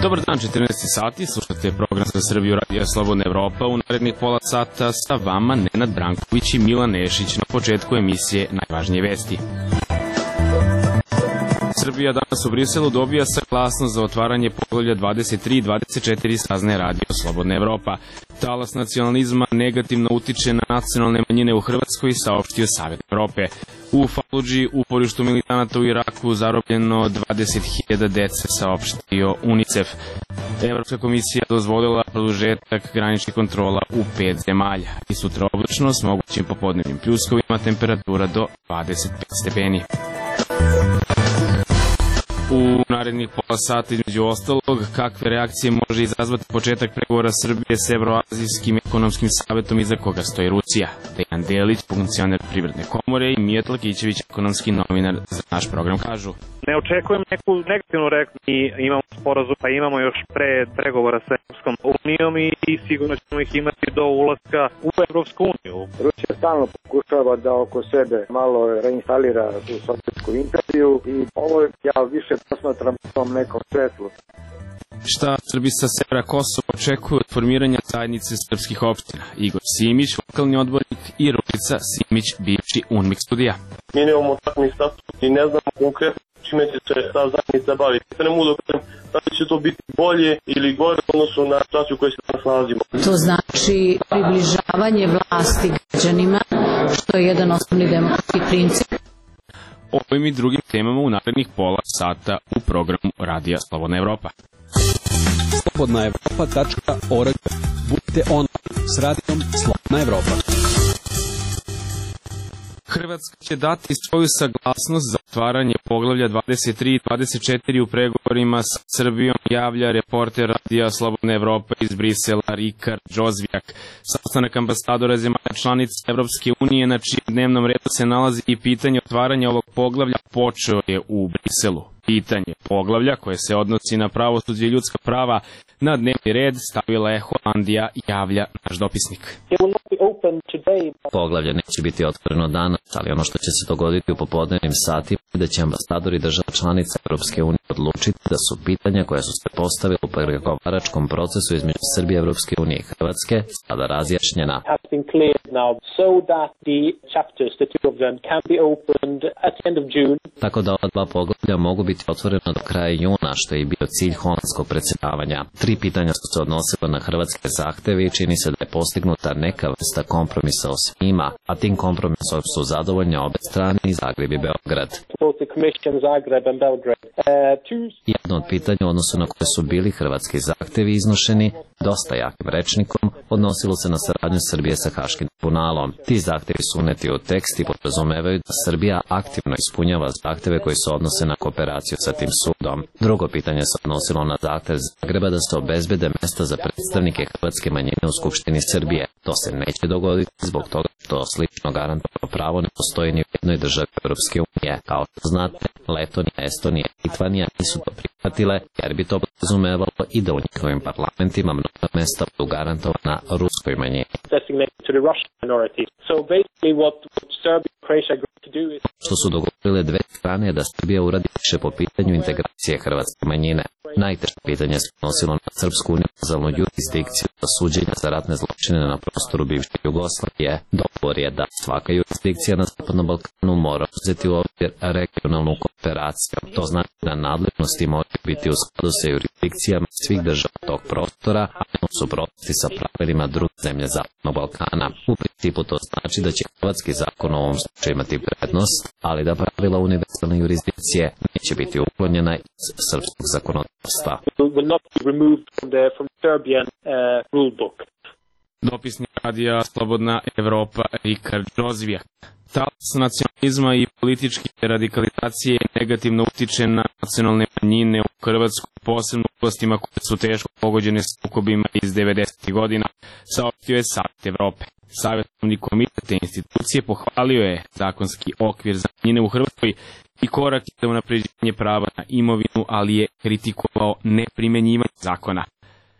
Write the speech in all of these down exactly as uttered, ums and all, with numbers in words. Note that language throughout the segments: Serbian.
Dobar dan, četrnaest sati, slušate program za Srbiju Radija Slobodna Evropa. U narednih pola sata sa vama Nenad Branković i Milan Nešić. Na početku emisije najvažnije vesti. Srbija danas u Briselu dobija saglasnost za otvaranje poglavlja dvadeset tri i dvadeset četiri, saznaje Radio Slobodna Evropa. Talas nacionalizma negativno utiče na nacionalne manjine u Hrvatskoj, saopštio Savet Evrope. U Faludži, uporištu militanata u Iraku, zarobljeno dvadeset hiljada dece, saopštio UNICEF. Evropska komisija dozvolila produžetak graničnih kontrola u pet zemalja. I sutra oblačno s mogućim popodnevnim pljuskovima, temperatura do dvadeset pet stepeni. U narednih pola sata, između ostalog, kakve reakcije može izazvati početak pregovora Srbije s Evroazijskim ekonomskim savetom iza koga stoji Rusija. Dejan Delić, funkcioner Privredne komore, i Mijat Lakićević, ekonomski novinar za naš program, kažu: Ne očekujem neku negativnu reakciju. Mi imamo sporazum, pa imamo još pre pregovora sa Evropskom unijom i sigurno ćemo ih imati do ulaska u Evropsku uniju. Rusija stalno pokušava da oko sebe malo reinstalira tu sovjetsku imperiju i ovo ja više posmatram u tom nekom svetlu. Šta Srbi sa severa Kosova očekuju od formiranja zajednice srpskih opština? Igor Simić, lokalni odbornik, i Ružica Simić, bivši UNMIK studija. Mi nemamo takvih statut i ne znamo konkretno čime će se ta zajednica baviti. Ne mogu da kažem da li će to biti bolje ili gore u odnosu na situaciju u kojoj se danas nalazimo. To znači približavanje vlasti građanima, što je jedan osnovni demokratski princip. Ovim i drugim temama u narednih pola sata u programu Radija Slobodna Evropa. slobodna evropa tačka org. Budite online s Radijom Slobodna Evropa. Hrvatska će dati svoju saglasnost za otvaranje poglavlja dvadeset tri i dvadeset četiri u pregovorima sa Srbijom, javlja reporter Radija Slobodna Evropa iz Brisela Rikard Džozvijak. Sastanak ambasadora zemalja članica Evropske unije, na čijem dnevnom redu se nalazi i pitanje otvaranja ovog poglavlja, počeo je u Briselu. Pitanje poglavlja, koje se odnosi na pravosuđe i ljudska prava, na dnevni red stavila je Holandija, javlja naš dopisnik. Poglavlje neće biti otvoreno danas, ali ono što će se dogoditi u popodnevnim satima je da će ambasadori država članica Evropske unije odlučiti da su pitanja koja su se postavila u pregovaračkom procesu između Srbije, Evropske unije i Hrvatske sada razjašnjena. Tako da ova dva poglavlja mogu biti otvorena do kraja juna, što je i bio cilj holandskog predsjedavanja. Tri pitanja su se odnosila na hrvatske zahteve i čini se da je postignuta neka vrsta kompromisa o svima, a tim kompromisom su zadovoljne obe strane i Zagreb i Beograd. Jedno od pitanja u odnosu na koje su bili hrvatski zahtevi iznošeni dosta jakim rečnikom odnosilo se na saradnju Srbije sa Haškim tribunalom. Ti zahtevi su uneti u tekst i podrazumevaju da Srbija aktivno ispunjava zahteve koji se odnose na kooperaciju sa tim sudom. Drugo pitanje se odnosilo na zahtev Zagreba da se obezbede mesta za predstavnike hrvatske manjine u Skupštini Srbije. To se neće dogoditi zbog toga što slično garantovano pravo ne postoji ni u jednoj državi Evropske unije. Kao što znate, Letonija, Estonija i Litvanija nisu to prihvatile, jer bi to podrazumevalo i da u njihovim parlamentima mnoga mesta budu garantovana ruskoj manjini. Što su dogovorile dve strane da Srbija uradi više po pitanju integracije hrvatske manjine. Najteže pitanje se odnosilo na srpsku univerzalnu jurisdikciju za suđenja za ratne zločine na prostoru bivše Jugoslavije. Dogovor je da svaka jurisdikcija na Zapadnom Balkanu mora uzeti u obzir regionalnu kooperaciju. To znači da nadležnosti moraju biti u skladu sa jurisdikcijama svih država tog prostora, a ne u suprotnosti sa pravilima druge zemlje Zapadnog Balkana. U principu to znači da će hrvatski zakon u ovom slučaju imati prednost, ali da pravila univerzalne jurisdikcije neće biti uklonjena iz srpskog zakonodavstva. Dopisnik Radija Slobodna Evropa Rikard Džozvijak. Talas nacionalizma i političke radikalizacije negativno utiče na nacionalne manjine u Hrvatskoj, posebno u oblastima koje su teško pogođene sukobima iz devedesetih godina, saopštio je Savet Evrope. Savjetovni komitet te institucije pohvalio je zakonski okvir za manjine u Hrvatskoj i korak za unapređenje prava na imovinu, ali je kritikovao neprimenjivanje zakona.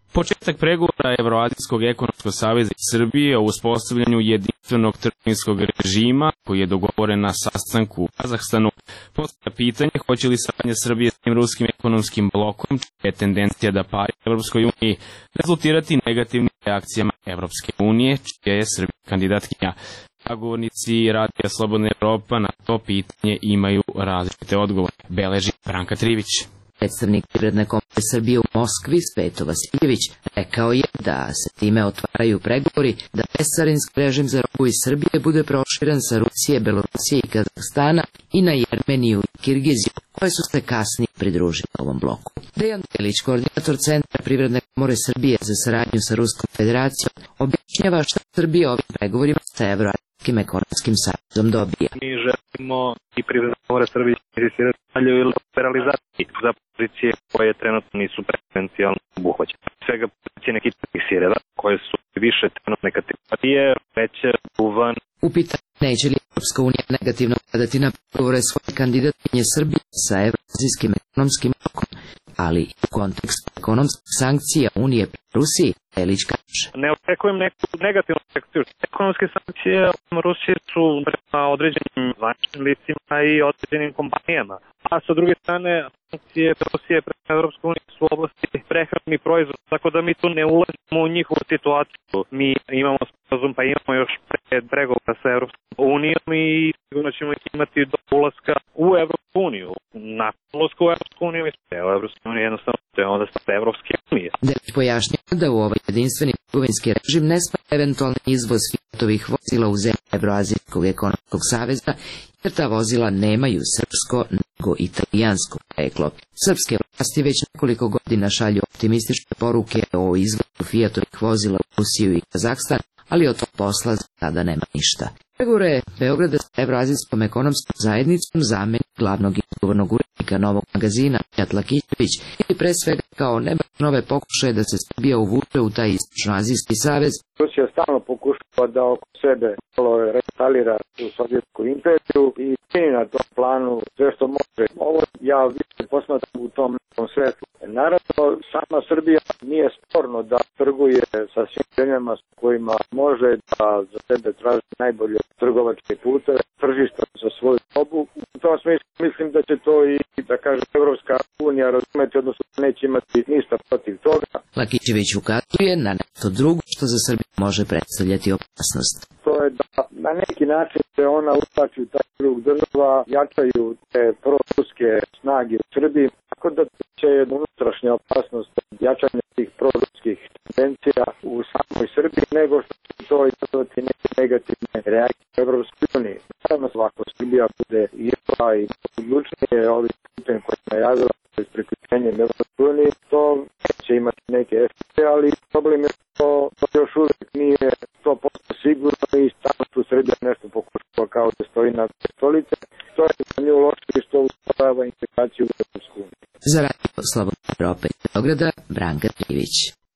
Početak pregovora Evroazijskog ekonomskog saveza i Srbije o uspostavljanju jedinstvenog trgovinskog režima koji je dogovoren na sastanku u Kazahstanu postavlja pitanje hoće li saradnja Srbije s tim ruskim ekonomskim blokom, čija je tendencija da pari Evropskoj uniji, rezultirati negativnim reakcijama Evropske unije, čija je Srbija kandidatkinja. Sagovornici Radija Slobodna Evropa na to pitanje imaju različite odgovore, beleži Branka Trivić. Predstavnik Privredne komore Srbije u Moskvi, Sveto Vasiljević, rekao je da se time otvaraju pregovori da bescarinski režim za robu iz Srbije bude proširen sa Rusije, Belorusije i Kazahstana i na Jermeniju i Kirgiziju, koje su se kasnije pridružile ovom bloku. Dejan Delić, koordinator Centra Privredne komore Srbije za saradnju sa Ruskom federacijom, objašnjava šta Srbija ovim pregovorima sa Evroazijskim ekonomskim savezom dobija. Mi želimo i Privredna komora Srbije insistirati dalje u liberalizaciji za pozicije koje trenutno nisu preferencijalno obuhvaćene. Svega pozicije nekih sireva koje su više trenutne kategorije, veće, duvan. U pitanju neće li Evropska unija negativno gledati na pregovore svoje kandidatkinje Srbije sa Evroazijskim ekonomskim blokom, ali i u kontekstu ekonomskih sankcija Unije prema Rusiji, Delić kaže. Ne očekujem neku negativnu reakciju. Ekonomske sankcije Rusije su prema određenim zvaničnim licima i određenim kompanijama. A sa druge strane, sankcije Rusije prema Evropskoj uniji su u oblasti prehrambenih proizvoda, tako da mi tu ne ulazimo u njihovu situaciju. Mi imamo sporazum, pa imamo još pred pregovora sa Evropskom unijom i sigurno ćemo ih imati do ulaska u Evropsku uniju. Nakon ulaska u Evropsku uniju i sve u Evropsku uniju jednostavno to je onda sa Evropske unije. Delić pojašnjava da u ovaj jedinstveni trgovinski režim ne spada eventualni izvoz Fiatovih vozila u zemlje Evroazijskog ekonomskog saveza, jer ta vozila nemaju srpsko nego italijansko poreklo. Srpske vlasti već nekoliko godina šalju optimistične poruke o izvozu Fiatovih vozila u Rusiju i Kazahstan, ali od tog posla za tada nema ništa. Pregovore Beograda sa Evroazijskom ekonomskom zajednicom zamenik glavnog izgovornog urednika Novog magazina Mijat Lakićević ili pre svega kao ne baš nove pokušaje da se Srbija uvuče u taj istočnoazijski savez. Rusija stalno pokušava da oko sebe malo reinstalira u Sovjetsku imperiju i čini na tom planu sve što može. Ovo ja više posmatram u tom nekom svetlu. Naravno, sama Srbija nije sporno da trguje sa svim zemljama s kojima može da za sebe traži najbolje trgovačke puteve, tržišta za svoju robu. U tom smislu mislim da će to i, da kaže, Evropska unija razumeti, odnosno neće imati ništa protiv toga. Lakićević ukazuje na nešto drugo što za Srbiju može predstavljati opasnost. To je da na neki način se ona utači u taj krug država, jačaju te proruske snage u Srbiji, tako da će jedna unutrašnja opasnost jačanja tih proruskih tendencija u samoj Srbiji, nego što će to izazvati neke negativne reakcije u Evropskoj uniji. Naravno, svako Srbija bude išla i odlučnije ovih putem koje je najavila s priključenjem Evropskoj uniji, to će imati neke efekte, ali problem je to, to još uvijek nije sto posto sigurno i stalno tu Srbija nešto pokušava kao da stoji na stolice. To je za nju loše što usporava integraciju u Evropsku uniju. Za Radio Slobodna Evropa iz Beograda, Branka Trivić.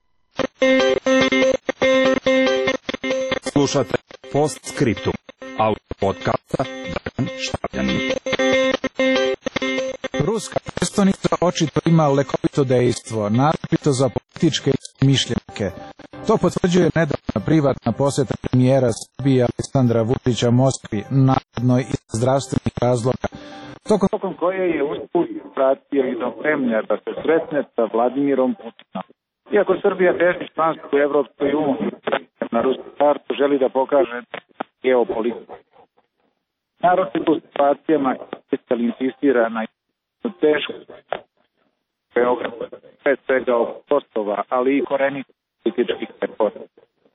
Slušate Postscriptum, autor podcasta Dragan Štavljanin. Ruska prestonica očito ima lekovito dejstvo, naročito za političke mišljenike. To potvrđuje nedavna privatna posjeta premijera Srbije Aleksandra Vučića Moskvi, navodno iz zdravstvenih razloga. Tokom, tokom koje je usput pratio i do Kremlja da se sretne sa Vladimirom Putinom. Iako Srbija teži članstvu u Evropskoj uniji, na rusku kartu želi da pokaže geopolitiku. Naročito u situacijama Kristal insistira na tešku Beograd, pre svega oko Kosova, ali i korenitih političkih reformi.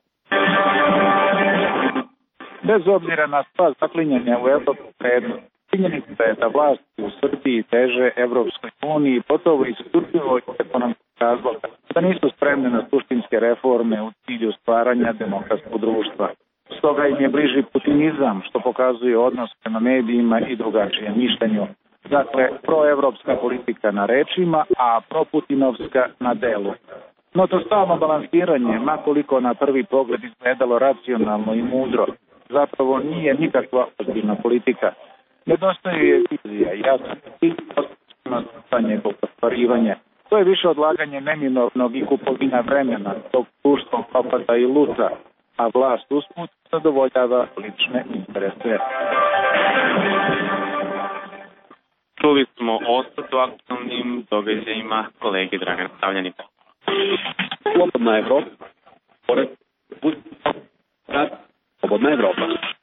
Bez obzira na sva zaklinjanja u evropsku prednost, činjenica je da vlasti u Srbiji teže Evropskoj uniji gotovo isključivo iz ekonomskih razloga, da nisu spremne na suštinske reforme u cilju stvaranja demokratskog društva. Stoga im je bliži putinizam, što pokazuje odnos prema medijima i drugačijem mišljenju. Dakle, proevropska politika na rečima, a proputinovska na delu. No to stalno balansiranje, makoliko na prvi pogled izgledalo racionalno i mudro, zapravo nije nikakva ozbiljna politika. Nedostaje je vizija, jasno i postupno za njegovo ostvarivanje, To je više odlaganje neminovnog i kupovina vremena, dok društvo propada i luta, a vlast usput zadovoljava lične interese. Čuli smo ostat o aktualnim događajima kolege Dragana Stavljanika. Slobodna Evropa. Pored Slobodna Evropa.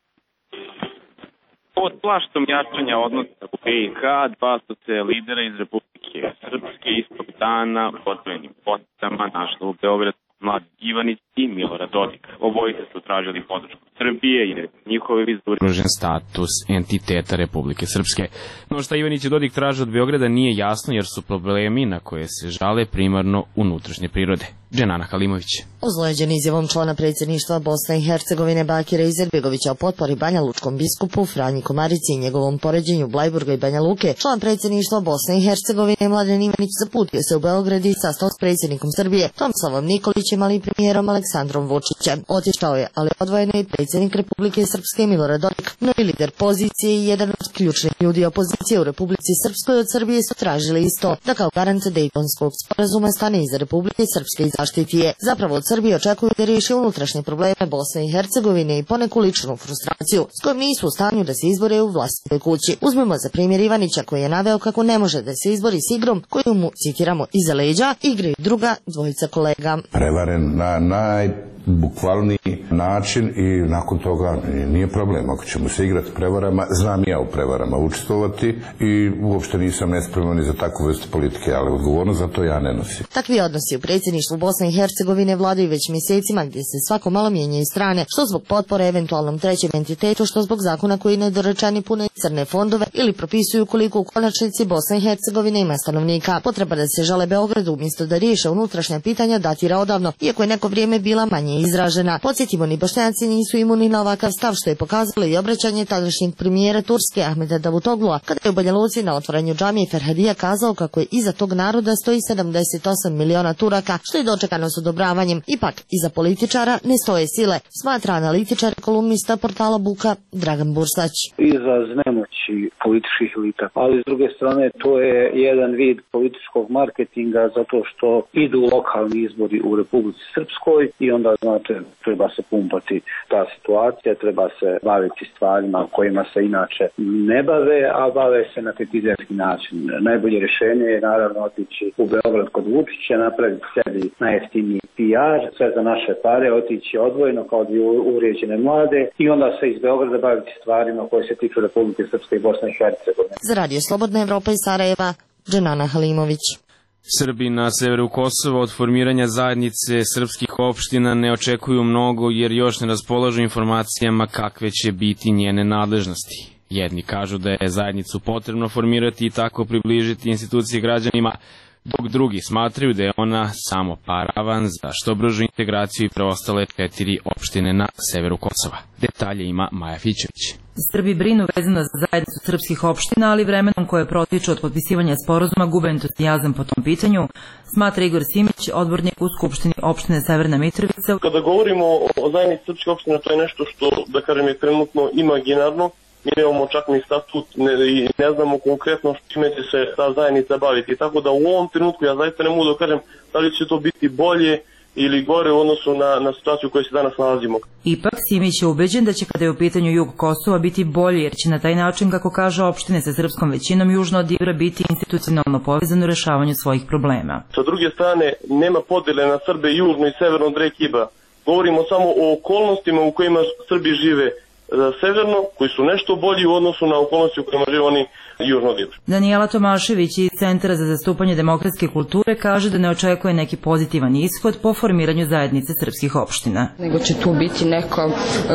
Pod plaštom jačanja odnosa u B i H, dva su se lidera iz Republike Srpske istog dana u otvorenim posetama našli u Beogradu. Mladen Ivanić i Milorad Dodik. Obojice su tražili podršku Srbije i njihove vizuri ugrožen status entiteta Republike Srpske. No šta Ivanić i Dodik traže od Beograda nije jasno jer su problemi na koje se žale primarno unutrašnje prirode. Dženana Halimović. Ozlojeđen izjavom člana predsjedništva Bosne i Hercegovine Bakira Izetbegovića o potpori Banja Lučkom biskupu Franji Komarici i njegovom poređenju Blajburga i Banja Luke, član predsjedništva Bosne i Hercegovine Mladen Ivanić zaputio se u Beograd i sastao s predsjednikom Srbije Tomislavom Nikolićem, ali i premijerom Aleksandrom Vučićem. Otišao je, ali odvojeno i predsjednik Republike Srpske Milorad Dodik. Novi lider pozicije i jedan od ključnih ljudi opozicije u Republici Srpskoj od Srbije su tražili isto, da kao garant Dejtonskog sporazuma stane iza Republike Srpske i zaštiti je. Zapravo od Srbije očekuju da riješi unutrašnje probleme Bosne i Hercegovine i poneku ličnu frustraciju s kojom nisu u stanju da se izbore u vlastitoj kući. Uzmimo za primjer Ivanića koji je naveo kako ne može da se izbori s igrom koju mu, citiramo, iza leđa igraju druga dvojica kolega. Prevaren na najbukvalniji način i nakon toga nije problem. Ako ćemo se igrati prevarama, znam ja u prevarama učestvovati i uopšte nisam nespreman za takvu vrstu politike, ali odgovornost za to ja ne nosim. Takvi odnosi u predsjedništvu Bosne i Hercegovine vladaju već mjesecima gdje se svako malo mijenjaju strane, što zbog potpore eventualnom trećem entitetu, što zbog zakona koji nedorečani pune crne fondove ili propisuju koliko u konačnici Bosna i Hercegovina ima stanovnika. Potreba da se žale Beogradu umjesto da riješe unutrašnja pitanja datira odavno, iako je neko vrijeme bila manje izražena. Podsjetimo, ni Bošnjaci nisu imuni na ovakav stav, što je pokazalo i obraćanje tadašnjeg premijera Turske Ahmeda Davutoglua, kada je u Banja Luci na otvaranju džamije Ferhadija kazao kako je iza tog naroda stoji sedamdeset osam miliona Turaka, što je dočekano s odobravanjem. Ipak, iza političara ne stoje sile, smatra analitičar i kolumnista portala Buka Dragan Bursać. Izraz nemoći političkih elita, ali s druge strane to je jedan vid političkog marketinga zato što idu lokalni izbori u Republici Srpskoj i onda, znate, treba se pumpati ta situacija, treba se baviti stvarima kojima se inače ne bave, a bave se na kritizerski način. Najbolje rješenje je naravno otići u Beograd kod Vučića, napraviti sebi najjeftiniji P R, sve za naše pare, otići odvojeno kao dvije uvrijeđene mlade i onda se iz Beograda baviti stvarima koje se tiču Republike Srpske i Bosne i Hercegovine. Za Radio Slobodna Evropa iz Sarajeva, Dženana Halimović. Srbi na severu Kosova od formiranja zajednice srpskih opština ne očekuju mnogo jer još ne raspolažu informacijama kakve će biti njene nadležnosti. Jedni kažu da je zajednicu potrebno formirati i tako približiti institucije građanima, dok drugi smatraju da je ona samo paravan za što bržu integraciju i preostale četiri opštine na severu Kosova. Detalje ima Maja Fićević. Srbi brinu vezano za zajednicu srpskih opština, ali vremenom koje protiču od potpisivanja sporazuma gube entuzijazam po tom pitanju, smatra Igor Simić, odbornik u Skupštini opštine Severna Mitrovica. Kada govorimo o zajednici srpskih opština, to je nešto što, da kažem, je trenutno imaginarno. Mi nemamo čak ni statut ne, i ne znamo konkretno čime će se ta zajednica baviti. Tako da u ovom trenutku ja zaista ne mogu da kažem da li će to biti bolje ili gore u odnosu na, na situaciju u kojoj se danas nalazimo. Ipak Simić je ubeđen da će kada je u pitanju jug Kosova biti bolje, jer će na taj način, kako kaže, opštine sa srpskom većinom južno od Ibra biti institucionalno povezano u rešavanju svojih problema. Sa druge strane, nema podjele na Srbe južno i severno od reke Ibra. Govorimo samo o okolnostima u kojima Srbi žive severno, koji su nešto bolji u odnosu na okolnosti u kojima žive oni južno od Ibra. Daniela Tomašević iz Centra za zastupanje demokratske kulture kaže da ne očekuje neki pozitivan ishod po formiranju zajednice srpskih opština. Nego će tu biti neko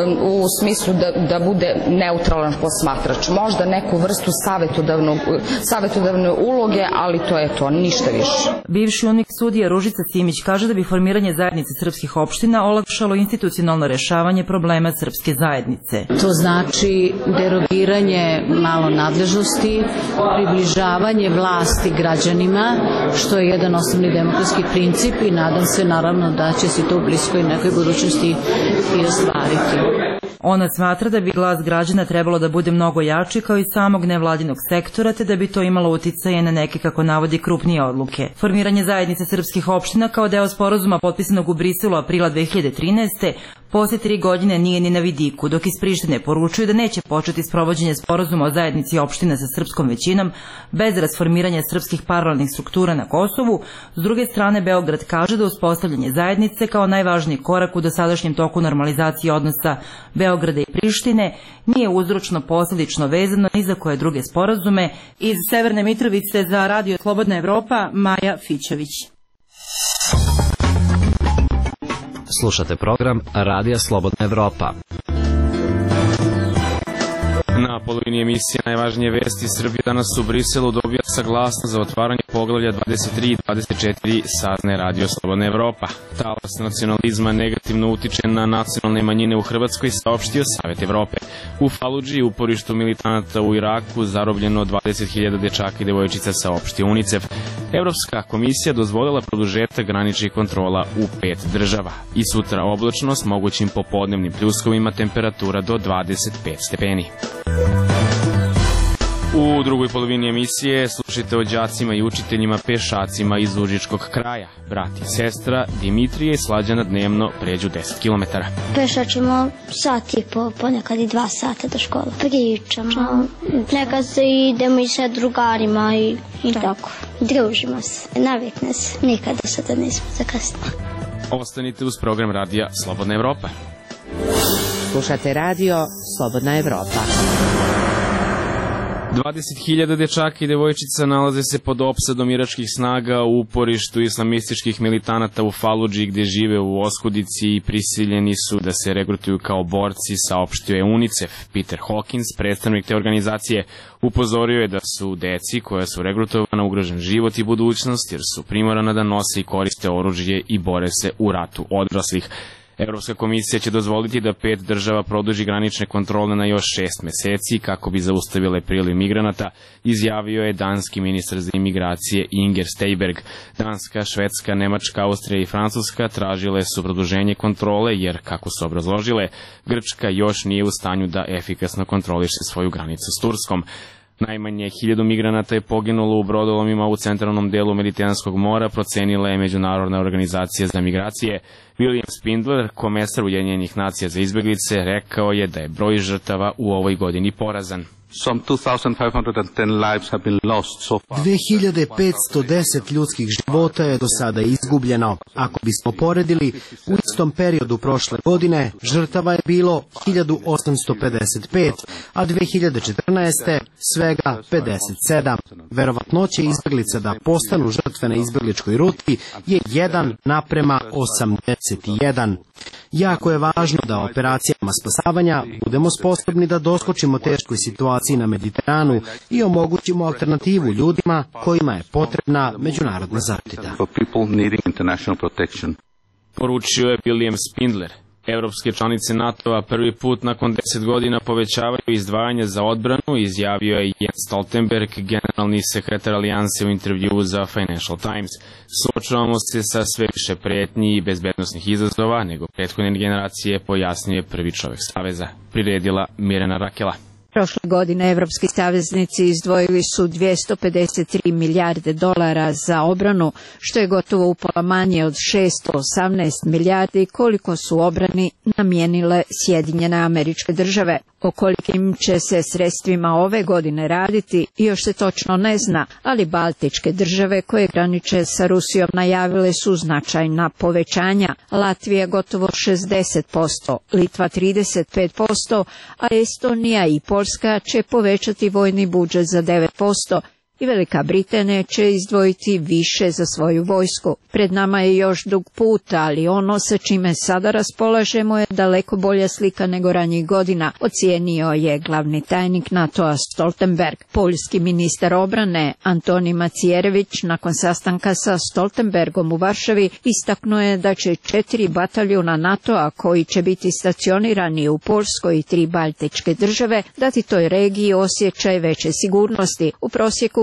u smislu da, da bude neutralan posmatrač, možda neku vrstu savjetodavnog, savjetodavne uloge, ali to je to, ništa više. Bivši unik sudija Ružica Simić kaže da bi formiranje zajednice srpskih opština olakšalo institucionalno rešavanje problema srpske zajednice. To znači derogiranje malo nadležnosti, približavanje vlasti građanima, što je jedan osnovni demokratski princip i nadam se naravno da će se to u bliskoj nekoj budućnosti i ostvariti. Ona smatra da bi glas građana trebalo da bude mnogo jači kao i samog nevladinog sektora, te da bi to imalo uticaje na neke, kako navodi, krupnije odluke. Formiranje zajednice srpskih opština kao deo sporazuma potpisanog u Briselu aprila dve hiljade trinaeste. Posle tri godine nije ni na vidiku, dok iz Prištine poručuju da neće početi sprovođenje sporazuma o zajednici opština sa srpskom većinom bez rasformiranja srpskih paralelnih struktura na Kosovu. S druge strane, Beograd kaže da uspostavljanje zajednice kao najvažniji korak u dosadašnjem toku normalizacije odnosa Beograda i Prištine nije uzročno-posledično vezano ni za koje druge sporazume. Iz Severne Mitrovice za Radio Slobodna Evropa, Maja Fićević. Slušate program Radija Slobodna Evropa. Na polovini emisije najvažnije vesti. Srbija danas u Briselu dobija saglasnost za otvaranje poglavlja dvadeset tri i dvadeset četiri, saznaje Radio Slobodna Evropa. Talas nacionalizma negativno utiče na nacionalne manjine u Hrvatskoj, saopštio Savet Evrope. U Faludži, uporištu militanata u Iraku, zarobljeno dvadeset hiljada dečaka i devojčica, saopštio UNICEF. Evropska komisija dozvolila produžetak graničnih kontrola u pet država. I sutra oblačno s mogućim popodnevnim pljuskovima, temperatura do dvadeset pet stepeni. U drugoj polovini emisije slušajte o đacima i učiteljima pešacima iz Užičkog kraja. Brat i sestra Dimitrije i Slađana dnevno pređu deset kilometara. Pešačimo sat i po, ponekad i dva sata do škole. Pričamo, nekad se idemo i sa drugarima i, i tako. Družimo se, navikne se. Nikada sada nismo zakasnili. Ostanite uz program Radija Slobodna Evropa. Slušate Radio Slobodna Evropa. dvadeset hiljada dečaka i devojčica nalaze se pod opsadom iračkih snaga u uporištu islamističkih militanata u Faludži, gde žive u oskudici i prisiljeni su da se regrutuju kao borci, saopštio je UNICEF. Peter Hawkins, predstavnik te organizacije, upozorio je da su deci koja su regrutovana ugrožen život i budućnost, jer su primorana da nose i koriste oružje i bore se u ratu odraslih. Evropska komisija će dozvoliti da pet država produži granične kontrole na još šest meseci kako bi zaustavile priliv migranata, izjavio je danski ministar za imigracije Inger Støjberg. Danska, Švedska, Nemačka, Austrija i Francuska tražile su produženje kontrole jer, kako su obrazložile, Grčka još nije u stanju da efikasno kontroliše svoju granicu s Turskom. Najmanje hiljadu migranata je poginulo u brodolomima u centralnom delu Mediteranskog mora, procenila je Međunarodna organizacija za migracije. William Spindler, komesar Ujedinjenih nacija za izbeglice, rekao je da je broj žrtava u ovoj godini porazan. dve hiljade petsto deset ljudskih života je do sada izgubljeno. Ako bismo poredili, u istom periodu prošle godine žrtava je bilo hiljadu osamsto pedeset pet, a dve hiljade četrnaeste. svega pedeset sedam. Verovatnoće izbeglica da postanu žrtve na izbegličkoj ruti je jedan naprema osamdeset jedan. Jako je važno da operacijama spasavanja budemo sposobni da doskočimo teškoj situaciji na Mediteranu i omogućimo alternativu ljudima kojima je potrebna međunarodna zaštita. Poručio je William Spindler. Evropske članice NATO-a prvi put nakon deset godina povećavaju izdvajanje za odbranu, izjavio je Jens Stoltenberg, generalni sekretar alijanse, u intervjuu za Financial Times. Suočavamo se sa sve više pretnji i bezbednosnih izazova nego prethodne generacije, pojasnio je prvi čovjek saveza, priredila Mirjana Rakela. Prošle godine evropski saveznici izdvojili su dvjesto pedeset tri milijarde dolara za obranu, što je gotovo upola manje od šesto osamnaest milijardi koliko su obrani namijenile Sjedinjene Američke Države. O kolikim će se sredstvima ove godine raditi još se točno ne zna, ali Baltičke države koje graniče sa Rusijom najavile su značajna povećanja. Latvija gotovo šezdeset posto, Litva trideset pet posto, a Estonija i Poljska će povećati vojni budžet za devet posto. I Velika Britanija će izdvojiti više za svoju vojsku. Pred nama je još dug put, ali ono sa čime sada raspolažemo je daleko bolja slika nego ranjih godina, ocijenio je glavni tajnik NATO-a Stoltenberg. Poljski ministar obrane Antoni Macierević nakon sastanka sa Stoltenbergom u Varšavi istaknuo je da će četiri bataljuna NATO-a koji će biti stacionirani u Poljskoj i tri baltičke države dati toj regiji osjećaj veće sigurnosti. U prosjeku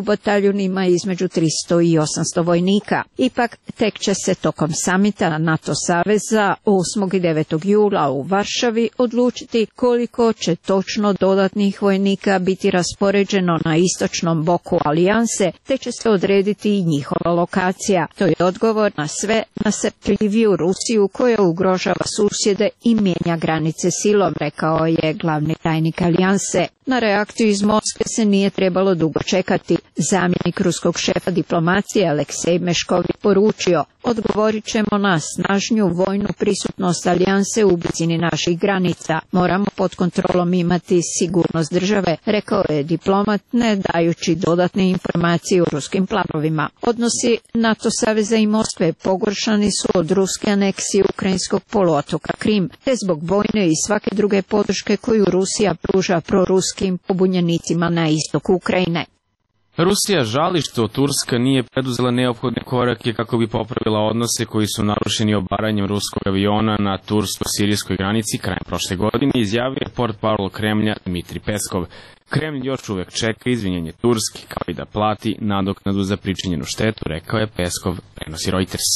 bataljun ima između tristo i osamsto vojnika. Ipak, tek će se tokom samita NATO saveza osmog i devetog jula u Varšavi odlučiti koliko će točno dodatnih vojnika biti raspoređeno na istočnom boku alijanse, te će se odrediti i njihova lokacija. To je odgovor na sve nasrtljiviju Rusiju koja ugrožava susjede i mijenja granice silom, rekao je glavni tajnik alijanse. Na reakciju iz Moskve se nije trebalo dugo čekati. Zamjenik ruskog šefa diplomacije Aleksej Meškov je poručio: odgovorit ćemo na snažnju vojnu prisutnost alijanse u blizini naših granica. Moramo pod kontrolom imati sigurnost države, rekao je diplomat, ne dajući dodatne informacije o ruskim planovima. Odnosi NATO saveza i Moskve pogoršani su od ruske aneksije ukrajinskog poluotoka Krim, te zbog vojne i svake druge podrške koju Rusija pruža proruskim pobunjenicima na istoku Ukrajine. Rusija žali što Turska nije preduzela neophodne korake kako bi popravila odnose koji su narušeni obaranjem ruskog aviona na tursko-sirijskoj granici krajem prošle godine, izjavio je portparol Kremlja Dmitri Peskov. Kremlj još uvek čeka izvinjenje Turske kao i da plati nadoknadu za pričinjenu štetu, rekao je Peskov, prenosi Reuters.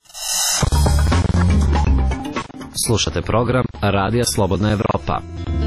Slušate program Radija Slobodna Evropa.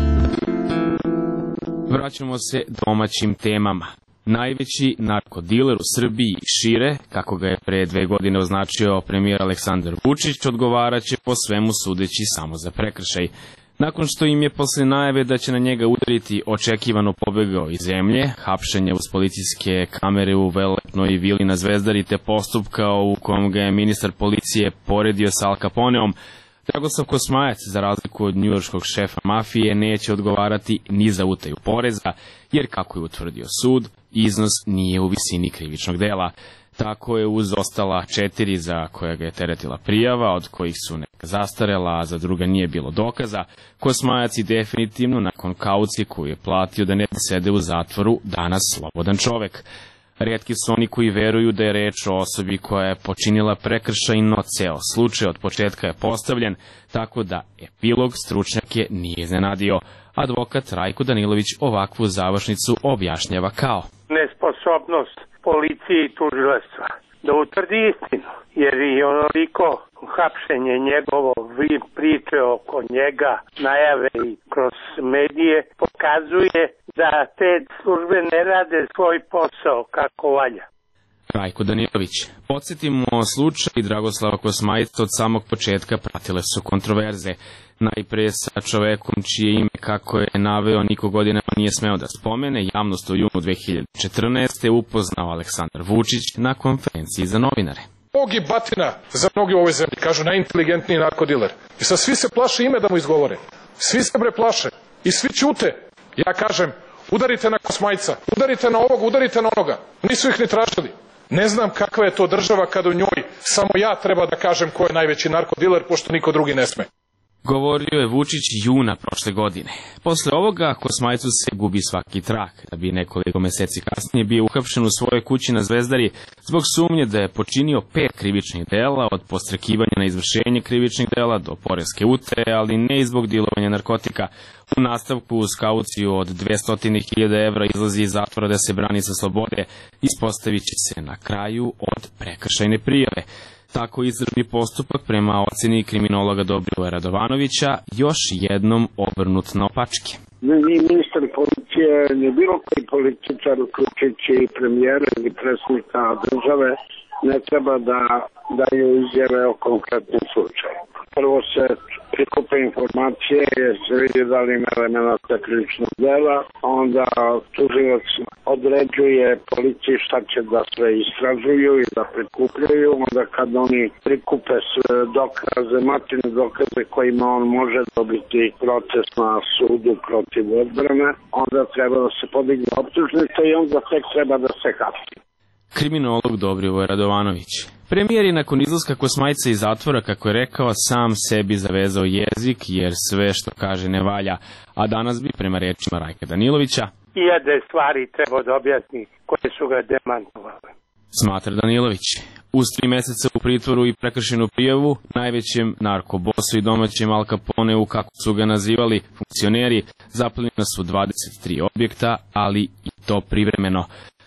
Vraćamo se domaćim temama. Najveći narkodiler u Srbiji i šire, kako ga je pre dve godine označio premijer Aleksandar Vučić, odgovaraće po svemu sudeći samo za prekršaj. Nakon što im je posle najave da će na njega udariti očekivano pobegao iz zemlje, hapšenje uz policijske kamere u velelepnoj vili na Zvezdari te postupka u kom ga je ministar policije poredio sa Al Caponeom, Dragoslav Kosmajac, za razliku od njujorškog šefa mafije, neće odgovarati ni za utaju poreza, jer kako je utvrdio sud, iznos nije u visini krivičnog dela. Tako je uz ostala četiri za koja ga je teretila prijava, od kojih su neka zastarela, a za druga nije bilo dokaza, Kosmajac i definitivno nakon kaucije koju je platio da ne sede u zatvoru danas slobodan čovek. Rijetki su oni koji veruju da je reč o osobi koja je počinila prekršaj, no ceo slučaj od početka je postavljen, tako da epilog stručnjake nije iznenadio. Advokat Rajko Danilović ovakvu završnicu objašnjava kao: nesposobnost policije i tužilaštva da utvrdi istinu, jer i onoliko hapšenje njegovo, priče oko njega, najave i kroz medije pokazuje da te službe ne rade svoj posao kako valja. Rajko Danilović. Podsjetimo slučaj Dragoslava Kosmajca od samog početka pratile su kontroverze. Najpre sa čovekom čije ime, kako je naveo, niko godinama nije smeo da spomene, javnost u junu dve hiljade četrnaeste. upoznao Aleksandar Vučić na konferenciji za novinare. Bog je batina za mnogi u ovoj zemlji, kažu najinteligentniji narkodiler. I sad svi se plaše ime da mu izgovore. Svi se bre plaše i svi ćute. Ja kažem, udarite na Kosmajca, udarite na ovog, udarite na onoga. Nisu ih ni tražili. Ne znam kakva je to država kada u njoj samo ja treba da kažem ko je najveći narkodiler, pošto niko drugi ne sme. Govorio je Vučić juna prošle godine. Posle ovoga Kosmajcu se gubi svaki trak, da bi nekoliko meseci kasnije bio uhapšen u svojoj kući na Zvezdari zbog sumnje da je počinio pet krivičnih dela, od podstrekivanja na izvršenje krivičnih dela do poreske utaje, ali ne i zbog dilovanja narkotika. U nastavku uz kauciju od dvesta hiljada evra izlazi iz zatvora da se brani sa slobode, ispostavit će se na kraju od prekršajne prijave. Tako istražni postupak prema oceni kriminologa Dobrivoja Radovanovića još jednom obrnut na opačke. Ni ministar policije, ni bilo koji političar, uključujući premijera ili predsjednika države, ne treba da daju izjave o konkretnom slučaju. Prvo se prikupe informacije jer se vidi da li ima elemenata krivičnog dela, onda tužilac određuje policiji šta će da sve istražuju i da prikupljaju, onda kad oni prikupe sve dokaze, materijalne dokaze kojima on može dobiti proces na sudu protiv odbrane, onda treba da se podigne optužnica i onda tek treba da se hapsi. Kriminolog Dobrivoje Radovanović. Premijer je nakon izlaska Kosmajca iz zatvora, kako je rekao, sam sebi zavezao jezik jer sve što kaže ne valja, a danas bi, prema rečima Rajka Danilovića, hiljade stvari treba da objasni koje su ga demantovale. Smatra Danilović. Uz tri meseca u pritvoru i prekršenu prijavu, najvećem narkobosu i domaćem Al Caponeu, kako su ga nazivali funkcioneri, zaplenjena su dvadeset tri objekta, ali i to privremeno.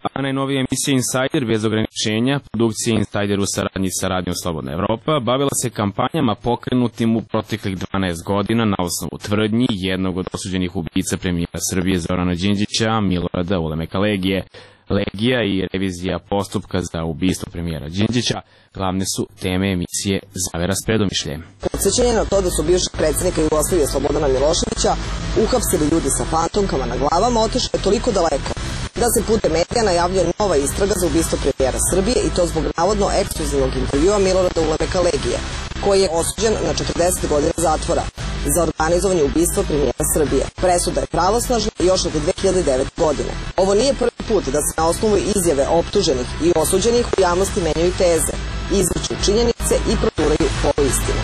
a najnovija emisija Insider bez ograničenja, produkcija Insider u saradnji sa Radijom Slobodna Evropa, bavila se kampanjama pokrenutim u proteklih dvanaest godina na osnovu tvrdnji jednog od osuđenih ubica premijera Srbije Zorana Đinđića, Milorada Ulemeka Legije. Legija i revizija postupka za ubistvo premijera Đinđića glavne su teme emisije Zavera s predomišljem. Podsjećanje na to da su bivšeg predsjednika Jugoslavije Slobodana Miloševića uhapsili ljudi sa fantomkama na glavama otišlo je toliko daleko da se putem medija najavljuje nova istraga za ubistvo premijera Srbije i to zbog navodno ekskluzivnog intervjua Milorada Ulemeka Legije, koji je osuđen na četrdeset godina zatvora za organizovanje ubistva premijera Srbije. Presuda je pravosnažna još od dve hiljade devete. godine. Ovo nije prvi put da se na osnovu izjave optuženih i osuđenih u javnosti menjaju teze, izvrću činjenice i proturaju poluistine.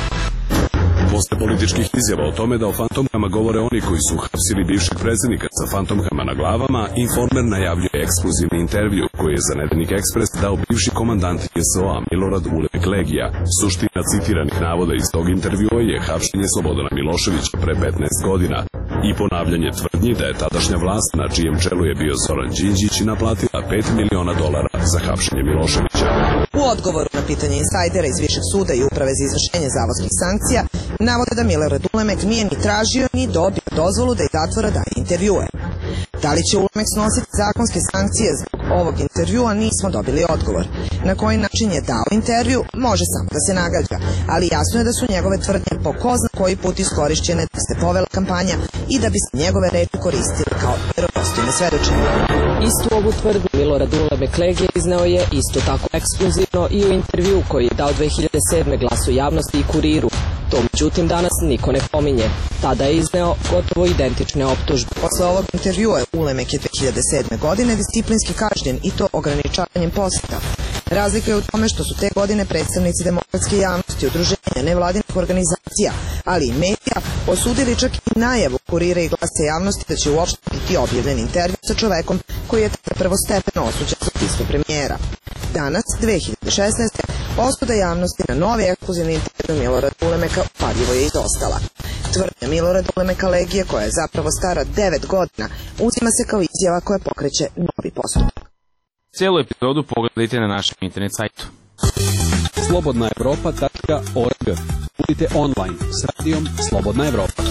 Posle političkih izjava o tome da o fantomkama govore oni koji su uhapsili bivšeg predsjednika sa fantomkama na glavama, Informer najavljuje ekskluzivni intervju koji je za Nedeljnik Ekspres dao bivši komandant J S O A Milorad Ulemek Legija. Suština citiranih navoda iz tog intervjua je hapšenje Slobodana Miloševića pre petnaest godina i ponavljanje tvrdnji da je tadašnja vlast, na čijem čelu je bio Zoran Đinđić, naplatila pet miliona dolara za hapšenje Miloševića. U odgovoru na pitanje insajdera iz Višeg suda i Uprave za izvršenje zavodskih sankcija, navode da Milorad Ulemek nije ni tražio ni dobio dozvolu da iz zatvora daje intervjue. Da li će Ulemek snositi zakonske sankcije zbog ovog intervjua, nismo dobili odgovor. Na koji način je dao intervju, može samo da se nagađa, ali jasno je da su njegove tvrdnje po ko zna koji put iskorišćene da se povela kampanja i da bi se njegove reči koristile kao vjerodostojno svedočenje. Istu ovu tvrdnju Milorad Ulemek Legije izneo je isto tako ekskluzivno i u intervju koji je dao dve hiljade sedme Glasu javnosti i Kuriru. To međutim danas niko ne pominje. Tada je izneo gotovo identične optužbe. Posle ovog intervjua Ulemek je dve hiljade sedme. godine disciplinski kažnjen i to ograničavanjem posjeta. Razlika je u tome što su te godine predstavnici demokratske javnosti, udruženja, nevladinih organizacija, ali i medija osudili čak i najavu Kurira i Glasa javnosti da će uopšte biti objavljen intervju sa čovekom koji je tada prvostepeno osuđen za ubistvo premijera. Danas, dve hiljade šesnaeste. osuda javnosti na novi ekskluzivni intervju Milorada Ulemeka upadljivo je izostala. Tvrdnja Milorada Ulemeka Legije, koja je zapravo stara devet godina, uzima se kao izjava koja pokreće novi postupak. Cijelu epizodu pogledajte na našem internet sajtu. slobodna evropa tačka org. Budite online s radijom Slobodna Evropa.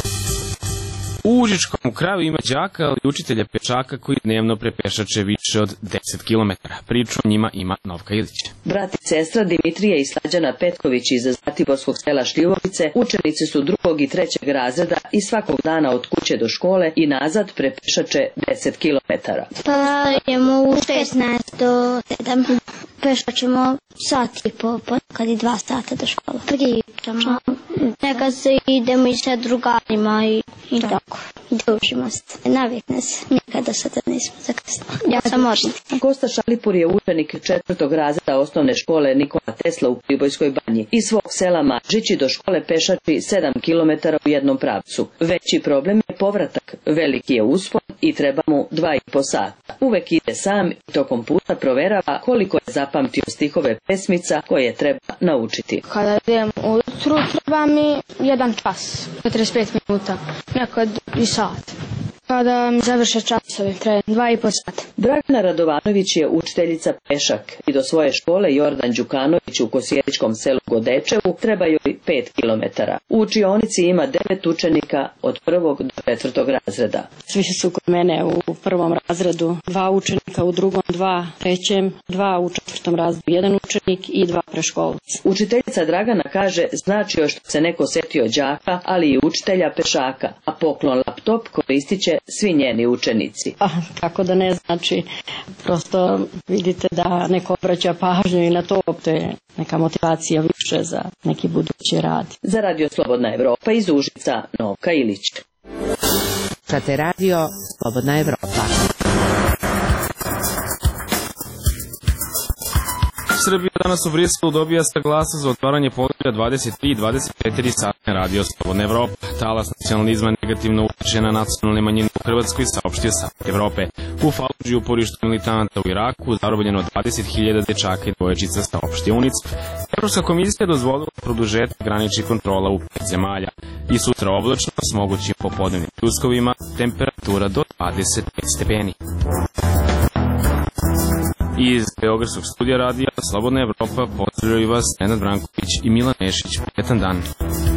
U Užičkom kraju ima đaka, ali učitelja pešaka koji dnevno prepešače više od deset kilometara. Priču o njima ima Novka Ilić. Brat i sestra Dimitrija i Slađana Petković iz Zlatiborskog sela Šljivovice učenici su drugog i trećeg razreda i svakog dana od kuće do škole i nazad prepešače deset kilometara. Pa idemo u šesnaest do sedam. Pešačemo sat i po, ponekad i dva sata do škole. Pričamo. Nekad se idemo i sa drugarima i, i tako. Družimo se. Navikne se. Nikada sada nismo zakasni. Ja sam ošli. Kosta Šalipur je učenik četvrtog razreda osnovne škole Nikola Tesla u Pribojskoj banji. Iz svog sela Mažići do škole pešači sedam kilometara u jednom pravcu. Veći problem je povratak. Veliki je uspon i treba mu dva i po sata. Uvek ide sam i tokom puta proverava koliko je zapamtio stihove pesmica koje treba naučiti. Kada idem ujutru treba mi jedan čas, četrdeset pet minuta, nekad i sat. Kada mi završe časovi, treba dva i po sata. Dragana Radovanović je učiteljica pešak i do svoje škole Jordan Đukanović u Kosjeričkom selu Godečevu treba joj pet kilometara. U učionici ima devet učenika od prvog do četvrtog razreda. Svi su kod mene u prvom razredu, dva učenika u drugom, dva trećem, dva u četvrtom razredu, jedan učenik i dva preškolci. Učiteljica Dragana kaže znači joj što se neko setio đaka, ali i učitelja pešaka, a poklon laptop koristit će svi njeni učenici. A, tako da ne znači, prosto vidite da neko obraća pažnju i na to, to je neka motivacija više za neki budući rad. Za Radio Slobodna Evropa iz Užica, Novka Ilić. Čate Radio Slobodna Evropa. Srbija danas u Briselu dobija saglasnost za otvaranje poglavlja dvadeset tri i dvadeset četiri satne Radio Slobodna Evropa. Talas nacionalizma negativno utiče na nacionalne manjine u Hrvatskoj, saopštio Savjet Evrope. U Faludži, uporištu militanta u Iraku, zarobljeno dvadeset hiljada dečaka i dvojčica, saopštio UNICEF. Evropska komisija dozvolila produžetak graničnih kontrola u pet zemalja. I sutra oblačno s mogućim popodnevnim pljuskovima, temperatura do dvadeset pet stepeni. Iz Beogradskog studija radija Slobodna Evropa pozdravljaju vas Nenad Branković i Milan Nešić. Prijetan dan.